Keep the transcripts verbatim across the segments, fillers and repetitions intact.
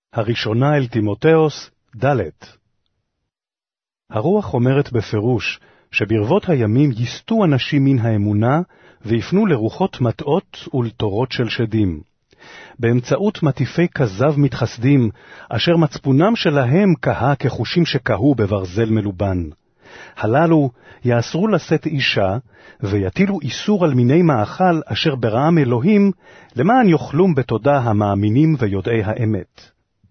הראשונה אל תימותאוס, ד'. הרוח אומרת בפירוש שברבות הימים יסתו אנשים מן האמונה ויפנו לרוחות מטעות ולתורות של שדים. באמצעות מטיפי כזב מתחסדים, אשר מצפונם שלהם כהה כחושים שכהו בברזל מלובן. הללו יאסרו לשאת אישה, ויטילו איסור על מיני מאכל אשר ברעם אלוהים, למען יאכלום בתודה המאמינים ויודעי האמת.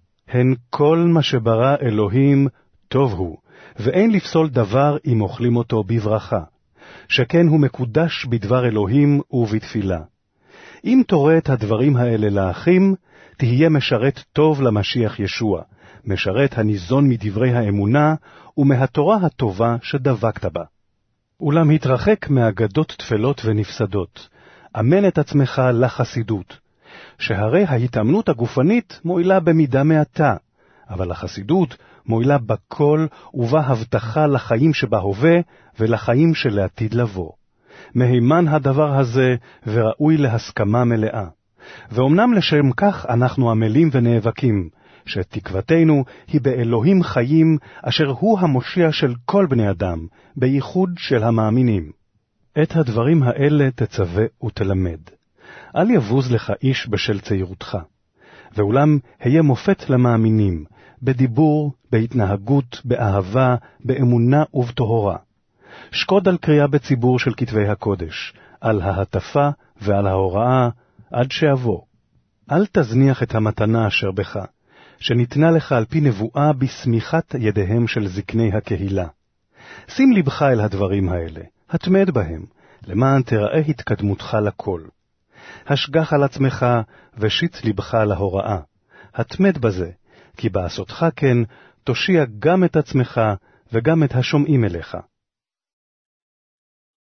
הן כל מה שברא אלוהים טוב הוא, ואין לפסול דבר אם אוכלים אותו בברכה, שכן הוא מקודש בדבר אלוהים ובתפילה. אם תורה את הדברים האלה לאחים, תהיה משרת טוב למשיח ישוע, משרת הניזון מדברי האמונה ומהתורה הטובה שדבקת בה. אולם התרחק מאגדות תפלות ונפסדות, אמן את עצמך לחסידות, שהרי ההתאמנות הגופנית מועילה במידה מעטה, אבל החסידות מועילה בכל ובה הבטחה לחיים שבהווה ולחיים שלעתיד לבוא. מהימן הדבר הזה וראוי להסכמה מלאה. ואומנם לשם כך אנחנו עמלים ונאבקים, שתקוותנו היא באלוהים חיים, אשר הוא המושיע של כל בני אדם, בייחוד של המאמינים. את הדברים האלה תצווה ותלמד. אל יבוז לך איש בשל צעירותך. ואולם היה מופת למאמינים, בדיבור, בהתנהגות, באהבה, באמונה ובטהורה. שקוד על קריאה בציבור של כתבי הקודש, על ההטפה ועל ההוראה, עד שאבוא. אל תזניח את המתנה אשר בך, שניתנה לך על פי נבואה בסמיכת ידיהם של זקני הקהילה. שים לבך אל הדברים האלה, התמד בהם, למען תראה התקדמותך לכל. השגח על עצמך ושיץ לבך להוראה, התמד בזה, כי בעשותך כן תושיע גם את עצמך וגם את השומעים אליך.